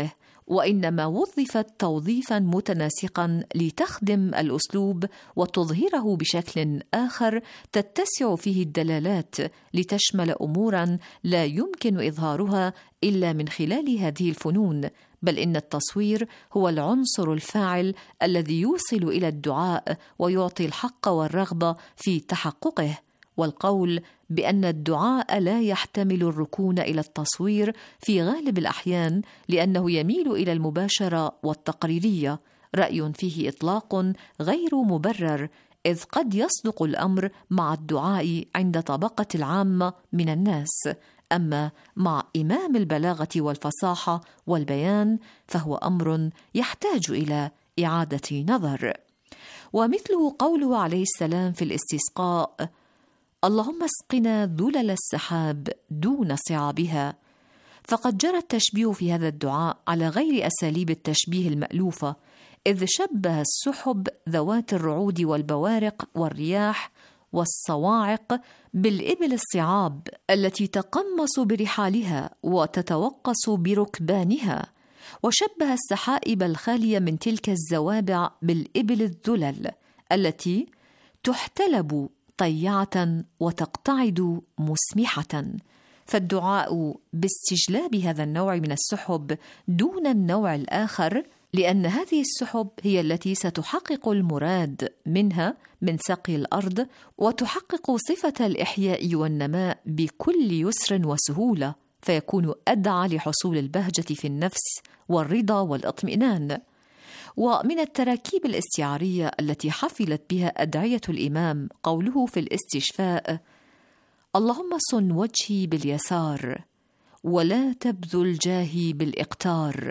وإنما وظفت توظيفا متناسقا لتخدم الأسلوب وتظهره بشكل آخر تتسع فيه الدلالات لتشمل أمورا لا يمكن إظهارها إلا من خلال هذه الفنون، بل إن التصوير هو العنصر الفاعل الذي يوصل إلى الدعاء ويعطي الحق والرغبة في تحققه. والقول بأن الدعاء لا يحتمل الركون إلى التصوير في غالب الأحيان لأنه يميل إلى المباشرة والتقريرية رأي فيه إطلاق غير مبرر، إذ قد يصدق الأمر مع الدعاء عند طبقة العامة من الناس، أما مع إمام البلاغة والفصاحة والبيان فهو أمر يحتاج إلى إعادة نظر. ومثله قوله عليه السلام في الاستسقاء: اللهم اسقنا ذلل السحاب دون صعابها، فقد جرى التشبيه في هذا الدعاء على غير أساليب التشبيه المألوفة، إذ شبه السحب ذوات الرعود والبوارق والرياح والصواعق بالإبل الصعاب التي تقمص برحالها وتتوقص بركبانها، وشبه السحائب الخالية من تلك الزوابع بالإبل الذلل التي تحتلب طيعة وتقتعد مسمحة. فالدعاء باستجلاب هذا النوع من السحب دون النوع الآخر، لأن هذه السحب هي التي ستحقق المراد منها من سقي الأرض وتحقق صفة الإحياء والنماء بكل يسر وسهولة، فيكون أدعى لحصول البهجة في النفس والرضا والاطمئنان. ومن التراكيب الاستعارية التي حفلت بها أدعية الإمام قوله في الاستشفاء: اللهم صن وجهي باليسار ولا تبذل جاهي بالإقتار،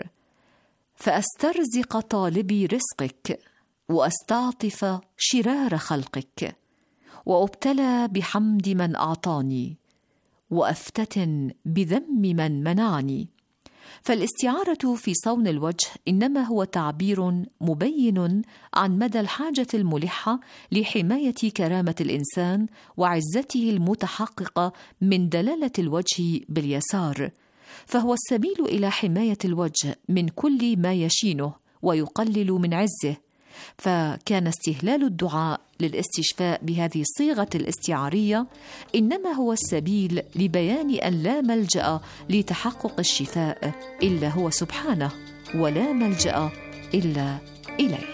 فأسترزق طالبي رزقك وأستعطف شرار خلقك، وأبتلى بحمد من أعطاني وأفتتن بذم من منعني. فالاستعارة في صون الوجه إنما هو تعبير مبين عن مدى الحاجة الملحة لحماية كرامة الإنسان وعزته المتحققة من دلالة الوجه باليسار، فهو السبيل إلى حماية الوجه من كل ما يشينه ويقلل من عزه. فكان استهلال الدعاء للاستشفاء بهذه الصيغة الاستعارية إنما هو السبيل لبيان أن لا ملجأ لتحقق الشفاء إلا هو سبحانه، ولا ملجأ إلا إليه.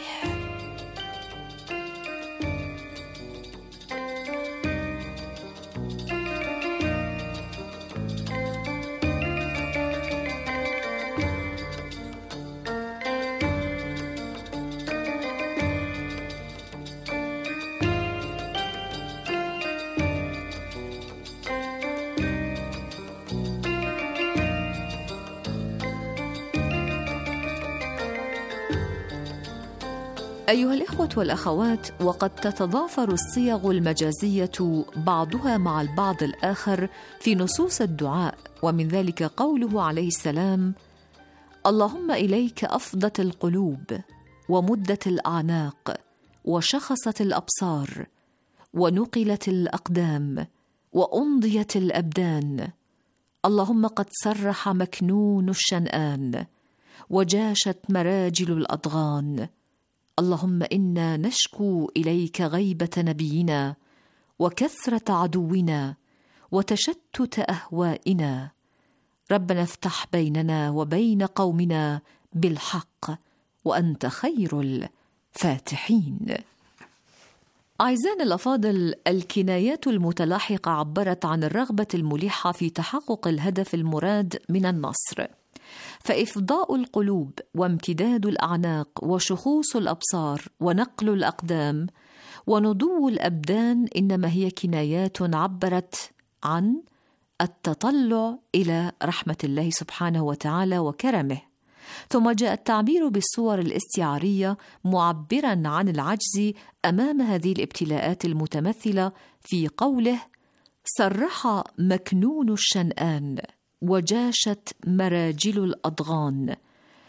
أيها الإخوة والأخوات، وقد تتضافر الصيغ المجازية بعضها مع البعض الآخر في نصوص الدعاء، ومن ذلك قوله عليه السلام: اللهم إليك أفضت القلوب ومدت الأعناق وشخصت الأبصار ونقلت الأقدام وأمضيت الأبدان، اللهم قد سرح مكنون الشنآن وجاشت مراجل الأضغان، اللهم إنا نشكو إليك غيبة نبينا وكثرة عدونا وتشتت أهوائنا، ربنا افتح بيننا وبين قومنا بالحق وأنت خير الفاتحين. أعزائنا الأفاضل، الكنايات المتلاحقة عبرت عن الرغبة الملحة في تحقق الهدف المراد من النصر، فإفضاء القلوب وامتداد الأعناق وشخوص الأبصار ونقل الأقدام ونضو الأبدان إنما هي كنايات عبرت عن التطلع إلى رحمة الله سبحانه وتعالى وكرمه. ثم جاء التعبير بالصور الاستعارية معبراً عن العجز أمام هذه الابتلاءات المتمثلة في قوله: سرح مكنون الشنآن وجاشت مراجل الأضغان،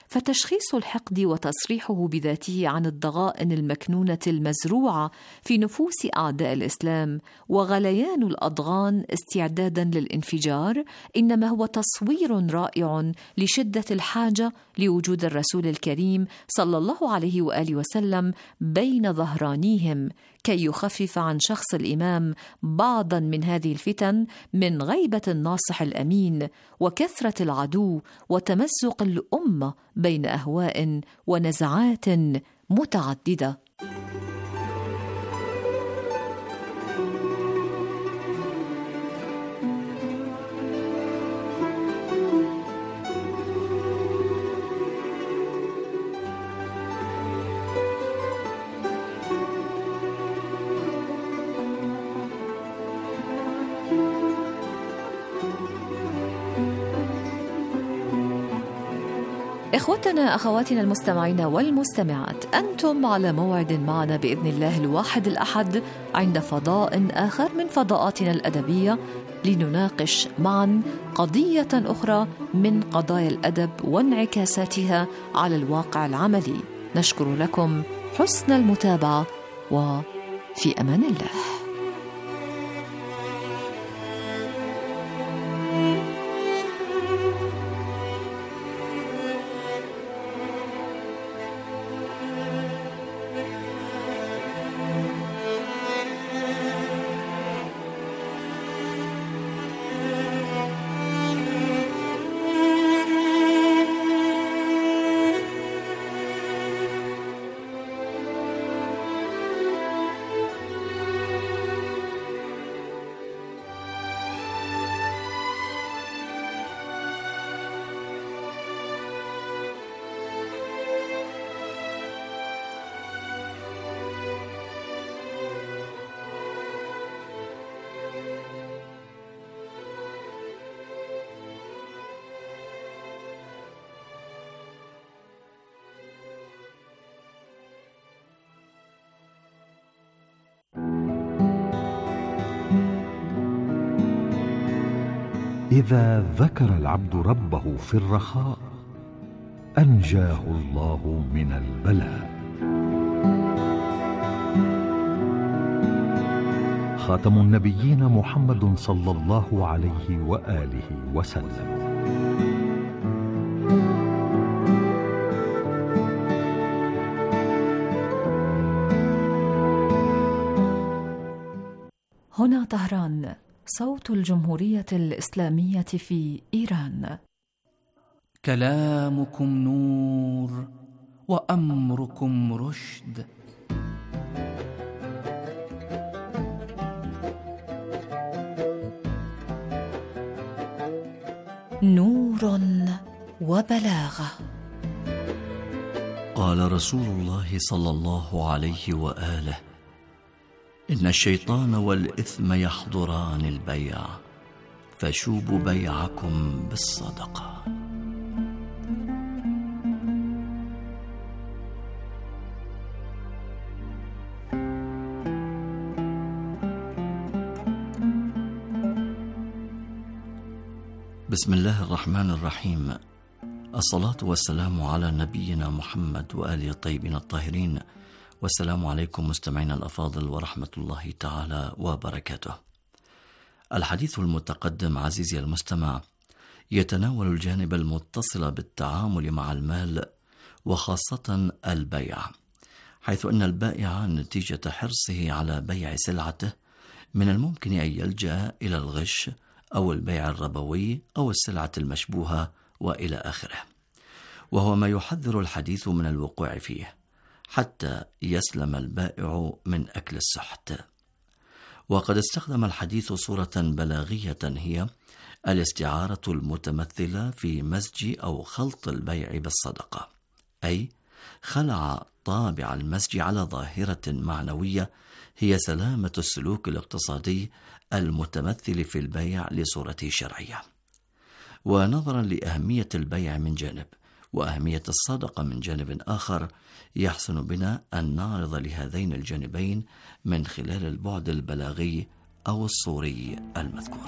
فتشخيص الحقد وتصريحه بذاته عن الضغائن المكنونة المزروعة في نفوس أعداء الإسلام وغليان الأضغان استعدادا للانفجار إنما هو تصوير رائع لشدة الحاجة لوجود الرسول الكريم صلى الله عليه وآله وسلم بين ظهرانيهم كي يخفف عن شخص الإمام بعضا من هذه الفتن من غيبة الناصح الأمين وكثرة العدو وتمزق الأمة بين أهواء ونزعات متعددة. إخوتنا أخواتنا المستمعين والمستمعات، أنتم على موعد معنا بإذن الله الواحد الأحد عند فضاء آخر من فضاءاتنا الأدبية لنناقش معا قضية أخرى من قضايا الأدب وانعكاساتها على الواقع العملي. نشكر لكم حسن المتابعة وفي أمان الله. إذا ذكر العبد ربه في الرخاء أنجاه الله من البلاء. خاتم النبيين محمد صلى الله عليه وآله وسلم. هنا طهران، صوت الجمهورية الإسلامية في إيران. كلامكم نور وأمركم رشد. نور وبلاغة. قال رسول الله صلى الله عليه وآله: إن الشيطان والإثم يحضران البيع، فشوبوا بيعكم بالصدقة. بسم الله الرحمن الرحيم. الصلاة والسلام على نبينا محمد وآله الطيبين الطاهرين، والسلام عليكم مستمعينا الأفاضل ورحمة الله تعالى وبركاته. الحديث المتقدم عزيزي المستمع يتناول الجانب المتصل بالتعامل مع المال، وخاصة البيع، حيث أن البائع نتيجة حرصه على بيع سلعته من الممكن أن يلجأ إلى الغش أو البيع الربوي أو السلعة المشبوهة وإلى آخره، وهو ما يحذر الحديث من الوقوع فيه حتى يسلم البائع من أكل السحت. وقد استخدم الحديث صورة بلاغية هي الاستعارة المتمثلة في مزج أو خلط البيع بالصدقة، أي خلع طابع المزج على ظاهرة معنوية هي سلامة السلوك الاقتصادي المتمثل في البيع لصورته الشرعية. ونظرا لأهمية البيع من جانب وأهمية الصدقة من جانب آخر، يحسن بنا أن نعرض لهذين الجانبين من خلال البعد البلاغي أو الصوري المذكور.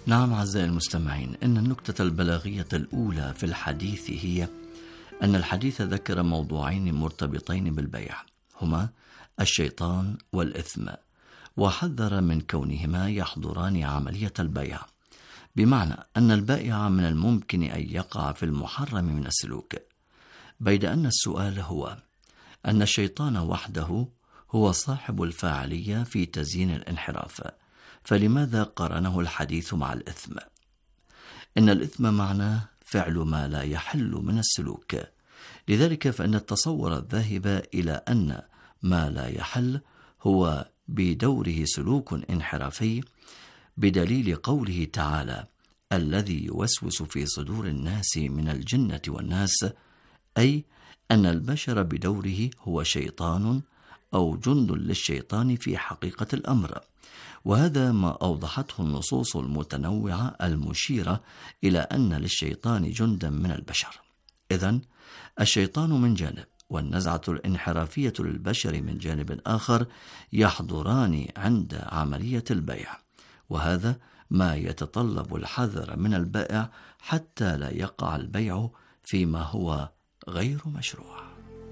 نعم أعزائي المستمعين، إن النكتة البلاغية الأولى في الحديث هي أن الحديث ذكر موضوعين مرتبطين بالبيع، هما الشيطان والإثم، وحذر من كونهما يحضران عملية البيع، بمعنى أن البائع من الممكن أن يقع في المحرم من السلوك، بيد أن السؤال هو أن الشيطان وحده هو صاحب الفاعلية في تزيين الانحراف، فلماذا قارنه الحديث مع الإثم؟ إن الإثم معناه فعل ما لا يحل من السلوك، لذلك فإن التصور الذاهب إلى أن ما لا يحل هو بدوره سلوك انحرافي، بدليل قوله تعالى: الذي يوسوس في صدور الناس من الجنة والناس، أي أن البشر بدوره هو شيطان أو جند للشيطان في حقيقة الأمر، وهذا ما أوضحته النصوص المتنوعة المشيرة إلى أن للشيطان جندا من البشر. إذن الشيطان من جانب والنزعة الانحرافية للبشر من جانب آخر يحضران عند عملية البيع، وهذا ما يتطلب الحذر من البائع حتى لا يقع البيع فيما هو غير مشروع.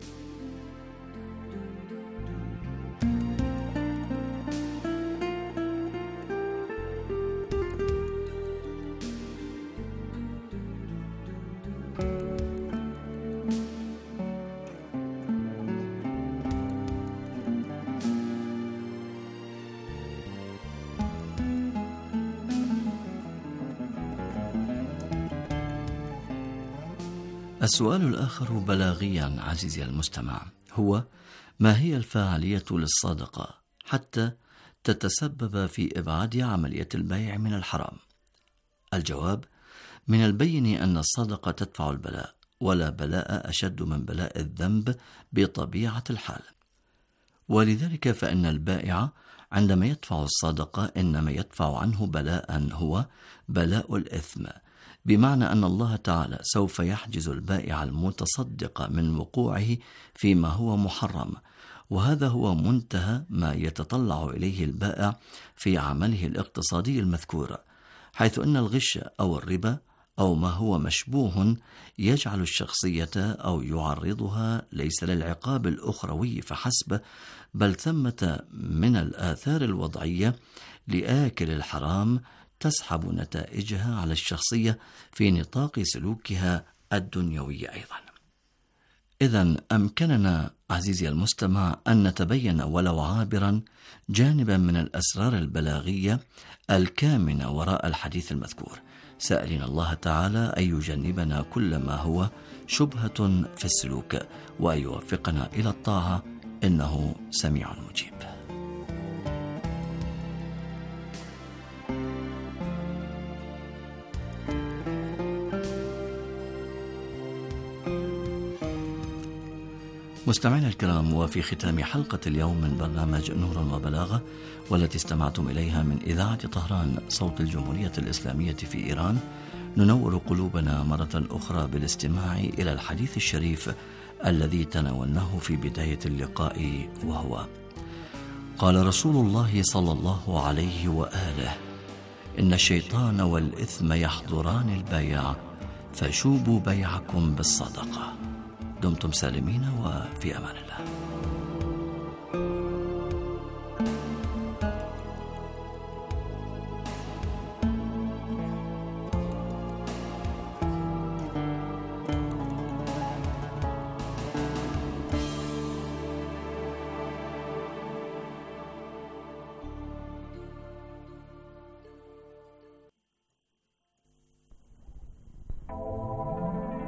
السؤال الآخر بلاغيا عزيزي المستمع هو: ما هي الفاعلية للصدقة حتى تتسبب في إبعاد عملية البيع من الحرام؟ الجواب: من البين أن الصدقة تدفع البلاء، ولا بلاء أشد من بلاء الذنب بطبيعة الحال، ولذلك فإن البائع عندما يدفع الصدقة إنما يدفع عنه بلاء هو بلاء الإثم، بمعنى أن الله تعالى سوف يحجز البائع المتصدق من وقوعه فيما هو محرم، وهذا هو منتهى ما يتطلع إليه البائع في عمله الاقتصادي المذكور، حيث أن الغش أو الربا أو ما هو مشبوه يجعل الشخصية أو يعرضها ليس للعقاب الأخروي فحسب، بل ثمة من الآثار الوضعية لآكل الحرام تسحب نتائجها على الشخصية في نطاق سلوكها الدنيوي أيضا. إذن أمكننا عزيزي المستمع أن نتبين ولو عابرا جانبا من الأسرار البلاغية الكامنة وراء الحديث المذكور، سائلين الله تعالى أن يجنبنا كل ما هو شبهة في السلوك، وأن يوفقنا إلى الطاعة، إنه سميع مجيب. مستمعينا الكرام، وفي ختام حلقة اليوم من برنامج نور وبلاغة، والتي استمعتم إليها من إذاعة طهران صوت الجمهورية الإسلامية في إيران، ننور قلوبنا مرة أخرى بالاستماع إلى الحديث الشريف الذي تناولناه في بداية اللقاء، وهو: قال رسول الله صلى الله عليه وآله: إن الشيطان والإثم يحضران البيع، فشوبوا بيعكم بالصدقة. دمتم سالمين وفي أمان الله.